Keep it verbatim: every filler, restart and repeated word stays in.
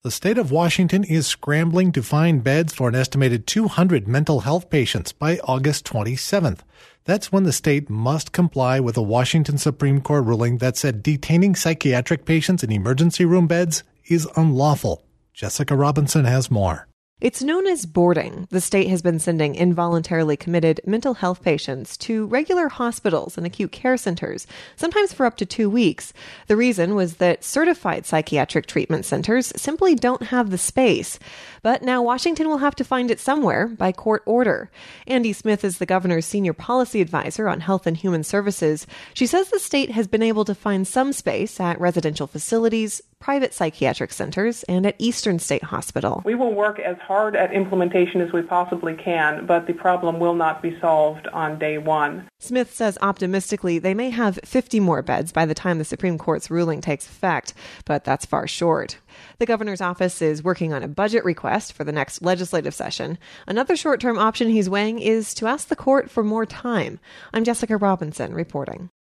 The state of Washington is scrambling to find beds for an estimated two hundred mental health patients by August twenty-seventh. That's when the state must comply with a Washington Supreme Court ruling that said detaining psychiatric patients in emergency room beds is unlawful. Jessica Robinson has more. It's known as boarding. The state has been sending involuntarily committed mental health patients to regular hospitals and acute care centers, sometimes for up to two weeks. The reason was that certified psychiatric treatment centers simply don't have the space. But now Washington will have to find it somewhere by court order. Andy Smith is the governor's senior policy advisor on health and human services. She says the state has been able to find some space at residential facilities, private psychiatric centers, and at Eastern State Hospital. We will work as hard at implementation as we possibly can, but the problem will not be solved on day one. Smith says optimistically they may have fifty more beds by the time the Supreme Court's ruling takes effect, but that's far short. The governor's office is working on a budget request for the next legislative session. Another short-term option he's weighing is to ask the court for more time. I'm Jessica Robinson reporting.